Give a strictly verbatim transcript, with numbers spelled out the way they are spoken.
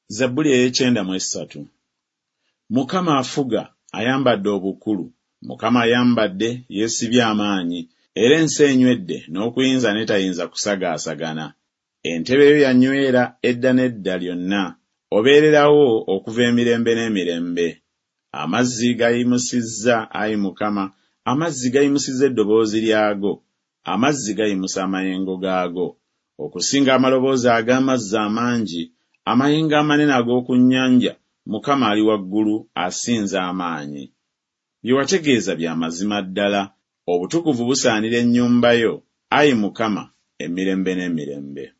Zabbuli ey'ekyenda mu esatu. Mukama afuga ayambadde obukulu, Mukama ayambadde yeesibye amaanyi, era ensi enywedde n'okuyinza netayinza kusagaasagana. Entebe yo yanywera edda n'edda lyonna, obeererawo okuva emirembe n'emirembe. Amazzi gayimusizza, Ayi Mukama, amazzi gayimusizza eddoboozi lyago, amazzi gayimusa amayengo gaago. Okusinga amaloboozi ag'amazzi amangi, amayengo amanene ag'oku nnyanja, Mukama ali waggulu asinza amaanyi. Bye wategeeza bya mazima ddala, obutukuvu busaanira ennyumba yo, Ayi Mukama, emirembe n'emirembe.